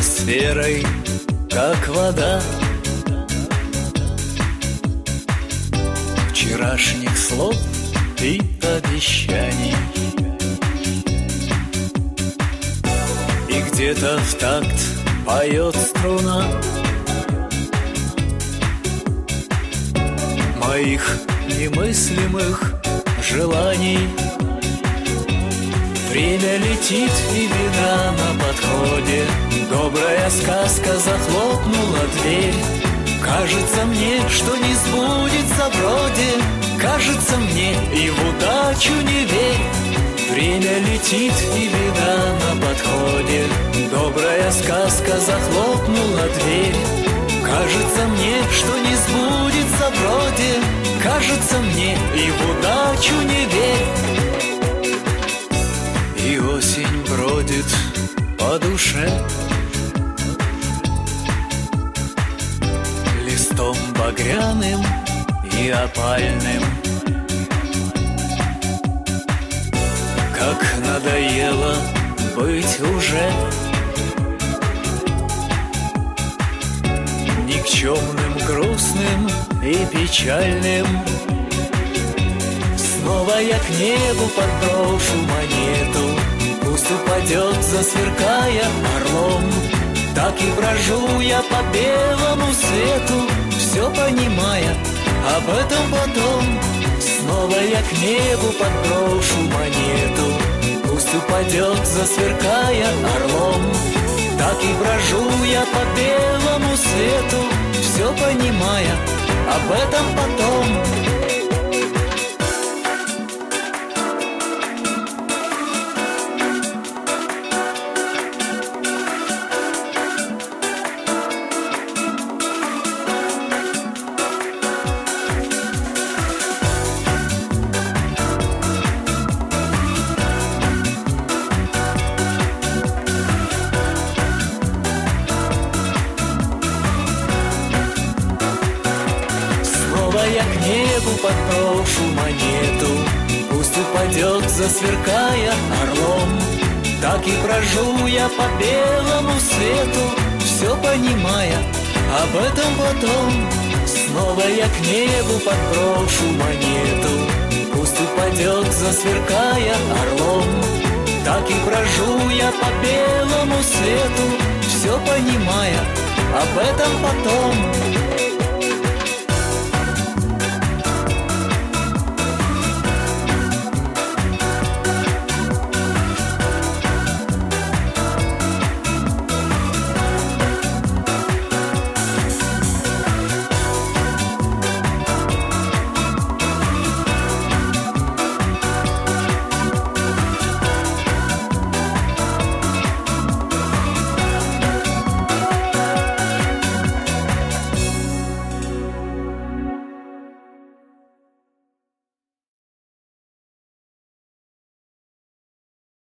атмосферой, как вода. Вчерашних слов и обещаний. И где-то в такт поет струна моих немыслимых желаний. Время летит, и вина на подходе. Добрая сказка захлопнула дверь. Кажется мне, что не сбудется вроде. Кажется мне, и в удачу не верь. Время летит, и вина на подходе. Добрая сказка захлопнула дверь. Кажется мне, что не сбудется вроде. Кажется мне, и в удачу не верь. И осень бродит по душе листом багряным и опальным. Как надоело быть уже никчемным, грустным и печальным. Снова я к небу подброшу монету. Пусть упадет, засверкая орлом. Так и брожу я по белому свету, все понимая об этом потом. Снова я к небу подброшу монету. Пусть упадет, засверкая орлом. Так и брожу я по белому свету, все понимая об этом потом. Я к небу подброшу монету. Пусть упадет, засверкая орлом. Так и брожу я по белому свету, все понимая об этом потом. Снова я к небу подброшу монету. Пусть упадет, засверкая орлом. Так и брожу я по белому свету, все понимая об этом потом.